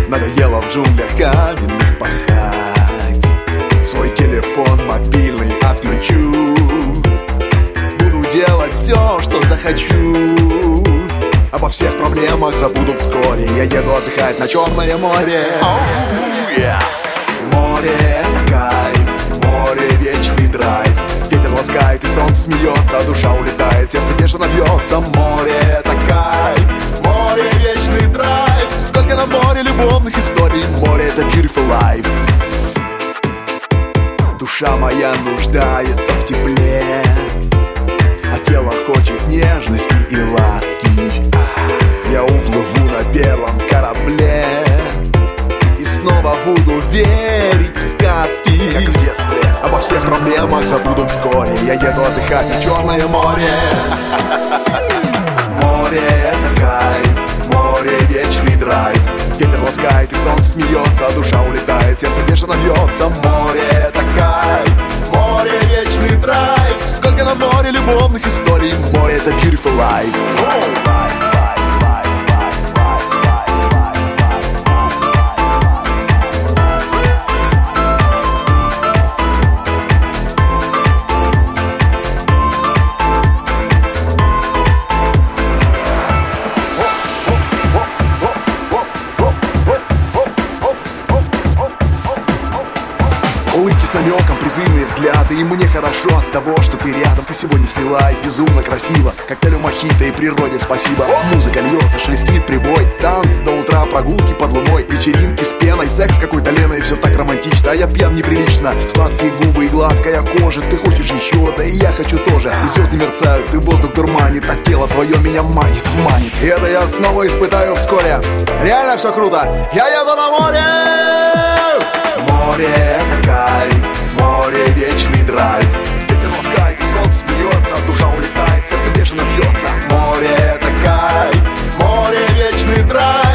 Надоело в джунглях каменных пахать. Свой телефон мобильный отключу. Буду делать все, что захочу. Обо всех проблемах забуду вскоре. Я еду отдыхать на Черное море. Море — это кайф, море — вечный драйв. Ветер ласкает и солнце смеется, душа улетает, сердце бешено бьется. Море — это кайф, море — вечный драйв. Сколько на море любовных историй. Море — это beautiful life. Душа моя нуждается в тепле, а тело хочет нежности и ласки. Я уплыву на первом корабле и снова буду верить в сказки, как в детстве. Обо всех проблемах забуду вскоре. Я еду отдыхать на Черное море. Море — это кайф, море — вечный драйв. Ветер ласкает и солнце смеется, а душа улетает, сердце бешено бьется. Море — это кайф, море — вечный драйв. Сколько на море любовных историй. Море — это beautiful life. Улыбки с намеком, призывные взгляды. И мне хорошо от того, что ты рядом. Ты сегодня сняла и безумно красиво. Коктейлю мохито и природе спасибо. Музыка льется, шелестит прибой. Танцы до утра, прогулки под луной. Вечеринки с пеной, секс какой-то Леной. Все так романтично, а я пьян неприлично. Сладкие губы и гладкая кожа. Ты хочешь еще, да и я хочу тоже. И звезды мерцают, и воздух дурманит. А тело твое меня манит, манит. И это я снова испытаю вскоре. Реально все круто. Я еду на море. Море — это кайф, море — вечный драйв. Ветер ласкает и солнце смеется, душа улетает, сердце бешено бьется. Море — это кайф, море — вечный драйв.